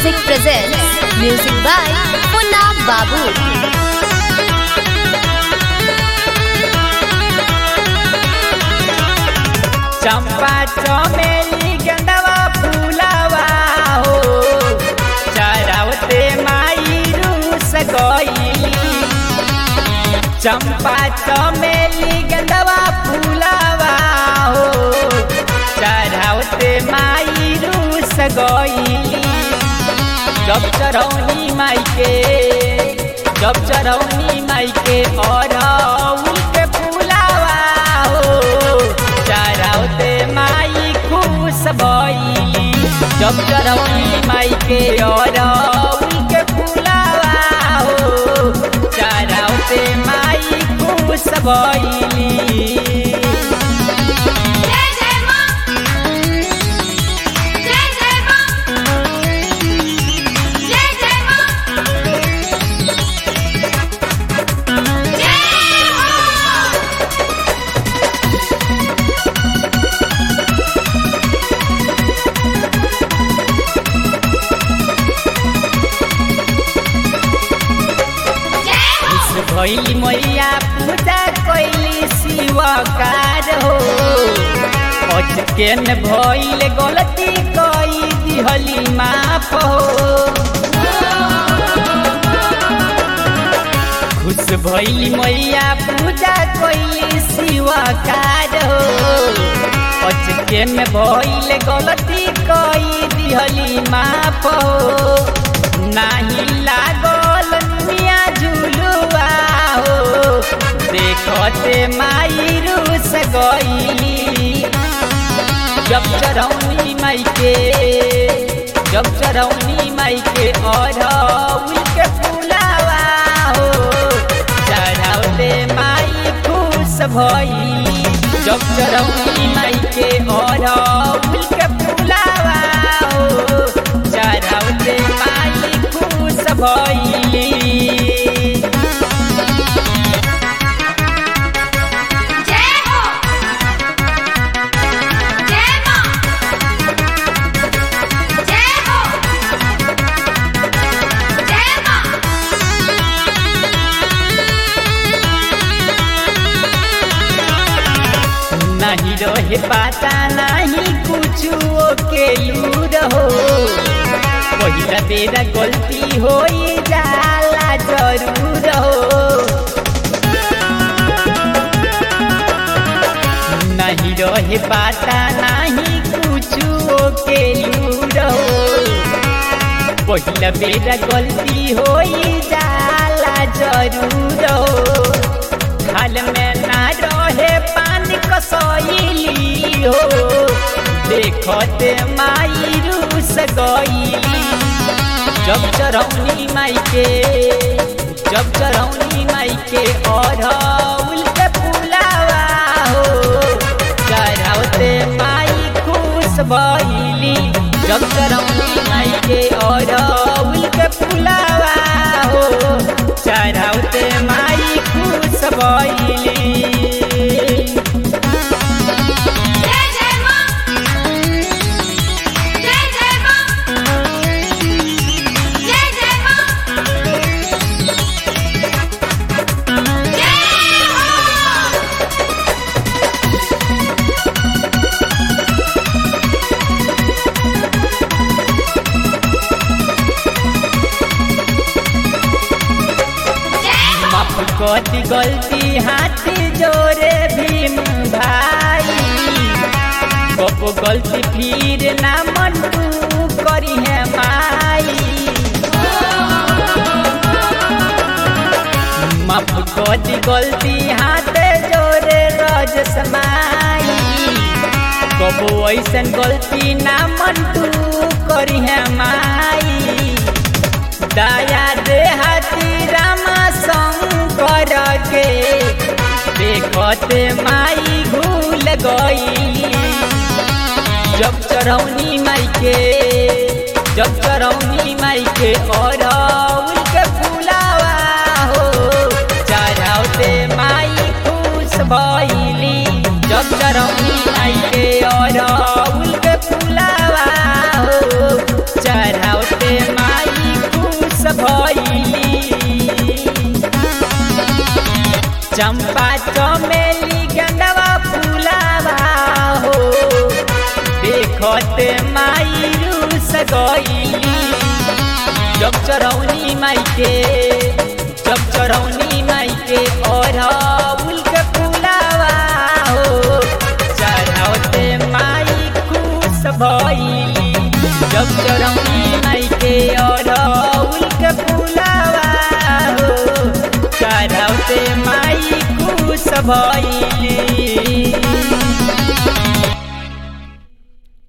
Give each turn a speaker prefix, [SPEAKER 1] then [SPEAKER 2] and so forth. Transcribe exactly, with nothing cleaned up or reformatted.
[SPEAKER 1] Music presents music by Punna Babu.
[SPEAKER 2] चंपा चमेली गेंदवा फूलवा हो चरावते माई रूस गईली। चंपा चमेली गेंदवा फूलवा हो चरावते माई रूस गईली। जब चरौनी माई के जब चरौनी माई के और के फूलवा हो चरावते माई खुश भइली। जब चरौनी माई के और के फूलवा हो चरावते माई खुश भइली। भैली मैया पूजा कैली शिवकार हो अचकेन भैल गलती कई दिहली माफ हो। खुश भैली मैया पूजा कैली शिवकार हो अचकेन भैल गलती कई दिहली माफ हो। नाही लागल मिया झुलुआ हो देखते माई रूस गईली। जब चरौनी माई के जब चरौनी माई के और के फूलवा हो चढ़ावते माई खुश भइली। जब चरौनी माई के और के फूलवा हो चढ़ावते माई खुश भइली। नहीं रहे पता नहीं कुछ के लूर हो पहिला बेरा गलती हो जाला जरूर हो। नहीं रहे पता नहीं कुछ के लूर हो पहिला बेरा गलती हो जाला जरूर हो। हाल में ना रहे पानी कसैली हो देखते माई रूस गईली। जब चरौनी माई के जब चरौनी माई के और के फूलवा हो चढ़ावते माई खुश भइली। जब चरौनी माई के और के फूलवा हो चढ़ावते माई खुश भइली। कति गलती हाथ जोरे भीम भाई कब गलती फिर ना मंटू करी है माई। माफ कति गलती हाथ जोरे रज समाई कब ऐसन गलती ना मंटू करी है माई। दया दे हाथी रामा शंकर के देखते माई भूल गई। जब चरौनी माई के जब चरौनी माई के और के फूलवा हो चढ़ावते माई खुश भइली। जब चरौनी माई के और के फूलवा हो चढ़ावते चंपा चमेली गंडवा फूलावा हो देखते माई रूस गईली जब चरौनी माई के जब चरौनी माई के अरहुल के फूलावा हो चढ़ाते माई खुश भइली जब चरौनी माई के अरहुल के फूलावा हो चढ़ाते माई खुश भइली।